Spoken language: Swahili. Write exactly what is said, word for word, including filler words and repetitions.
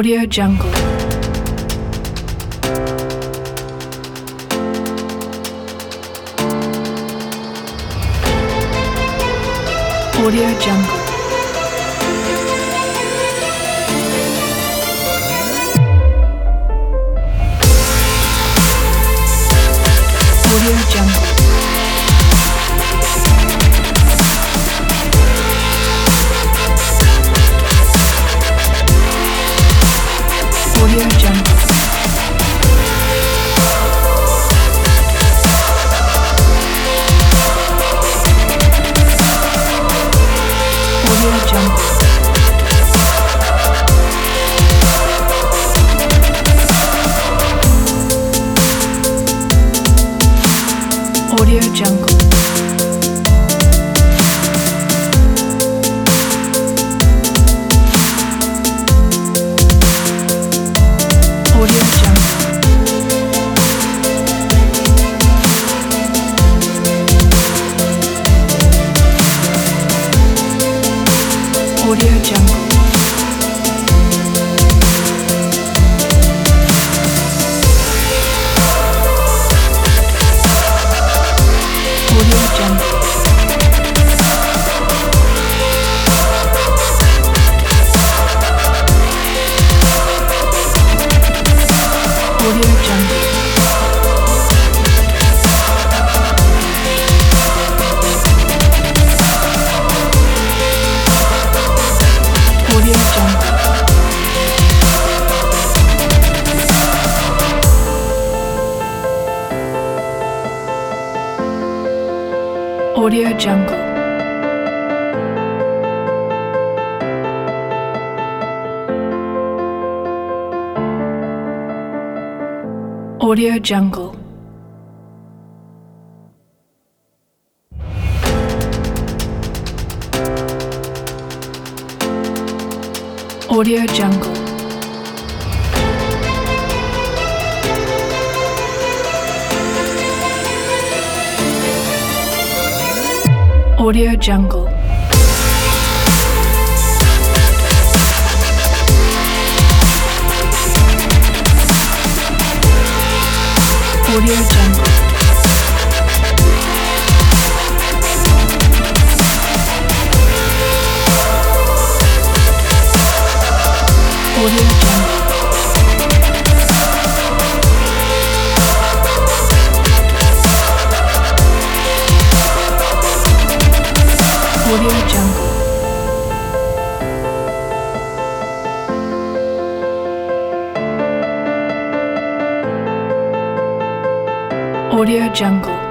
Audio Jungle. Audio Jungle. Audio Jungle. Audio Jungle. Audio Jungle. Audio Jungle. Audio Jungle. Audio Jungle. Audio Jungle. Audio Jungle. Audio Jungle. Audio Jungle. Audio Jungle. Audio Jungle. Audio Jungle. Audio Jungle. Audio Jungle. Audio Jungle. Audio Jungle.